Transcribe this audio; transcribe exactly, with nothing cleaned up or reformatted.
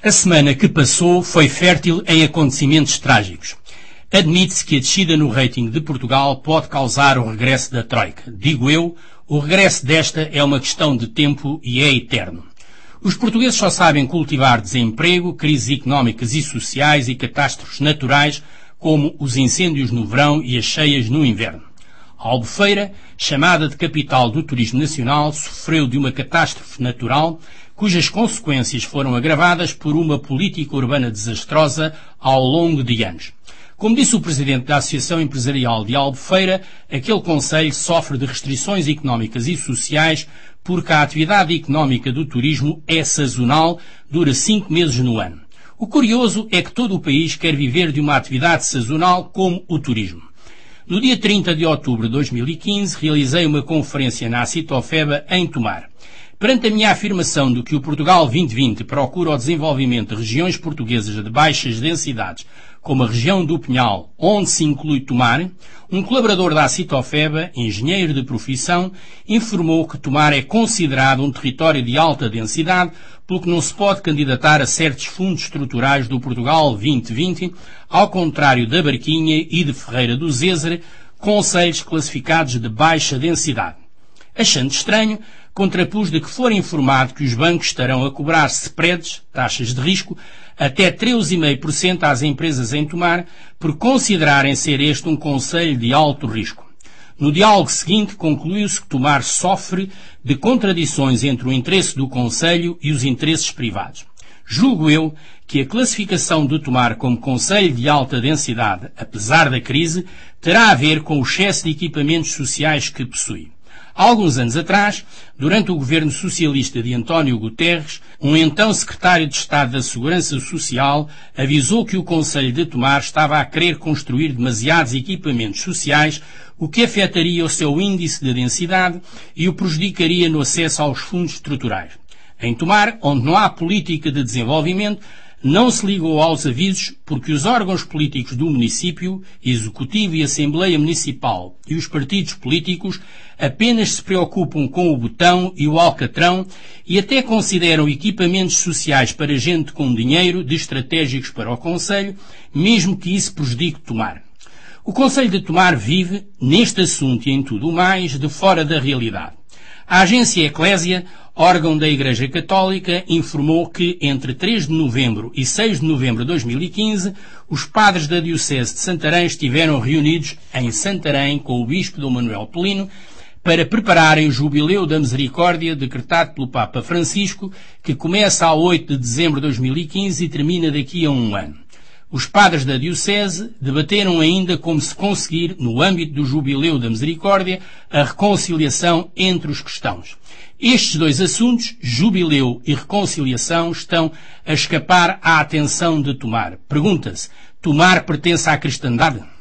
A semana que passou foi fértil em acontecimentos trágicos. Admite-se que a descida no rating de Portugal pode causar o regresso da Troika. Digo eu, o regresso desta é uma questão de tempo e é eterno. Os portugueses só sabem cultivar desemprego, crises económicas e sociais e catástrofes naturais, como os incêndios no verão e as cheias no inverno. A Albufeira, chamada de capital do turismo nacional, sofreu de uma catástrofe natural, cujas consequências foram agravadas por uma política urbana desastrosa ao longo de anos. Como disse o presidente da Associação Empresarial de Albufeira, aquele concelho sofre de restrições económicas e sociais porque a atividade económica do turismo é sazonal, dura cinco meses no ano. O curioso é que todo o país quer viver de uma atividade sazonal como o turismo. No dia trinta de outubro de dois mil e quinze, realizei uma conferência na Acitofeba em Tomar. Perante a minha afirmação de que o Portugal vinte vinte procura o desenvolvimento de regiões portuguesas de baixas densidades, como a região do Pinhal, onde se inclui Tomar, um colaborador da Acitofeba, engenheiro de profissão, informou que Tomar é considerado um território de alta densidade, pelo que não se pode candidatar a certos fundos estruturais do Portugal vinte vinte, ao contrário da Barquinha e de Ferreira do Zézer, concelhos classificados de baixa densidade. Achando estranho, contrapus de que for informado que os bancos estarão a cobrar spreads, taxas de risco, até treze vírgula cinco por cento às empresas em Tomar, por considerarem ser este um concelho de alto risco. No diálogo seguinte, concluiu-se que Tomar sofre de contradições entre o interesse do concelho e os interesses privados. Julgo eu que a classificação de Tomar como concelho de alta densidade, apesar da crise, terá a ver com o excesso de equipamentos sociais que possui. Há alguns anos atrás, durante o governo socialista de António Guterres, um então secretário de Estado da Segurança Social avisou que o concelho de Tomar estava a querer construir demasiados equipamentos sociais, o que afetaria o seu índice de densidade e o prejudicaria no acesso aos fundos estruturais. Em Tomar, onde não há política de desenvolvimento, não se ligou aos avisos porque os órgãos políticos do município, Executivo e Assembleia Municipal e os partidos políticos apenas se preocupam com o botão e o alcatrão e até consideram equipamentos sociais para gente com dinheiro de estratégicos para o concelho, mesmo que isso prejudique Tomar. O concelho de Tomar vive, neste assunto e em tudo o mais, de fora da realidade. A agência Eclésia, órgão da Igreja Católica, informou que entre três de novembro e seis de novembro de dois mil e quinze, os padres da Diocese de Santarém estiveram reunidos em Santarém com o Bispo Dom Manuel Pelino para prepararem o Jubileu da Misericórdia decretado pelo Papa Francisco, que começa a oito de dezembro de dois mil e quinze e termina daqui a um ano. Os padres da Diocese debateram ainda como se conseguir, no âmbito do Jubileu da Misericórdia, a reconciliação entre os cristãos. Estes dois assuntos, jubileu e reconciliação, estão a escapar à atenção de Tomar. Pergunta-se, Tomar pertence à cristandade?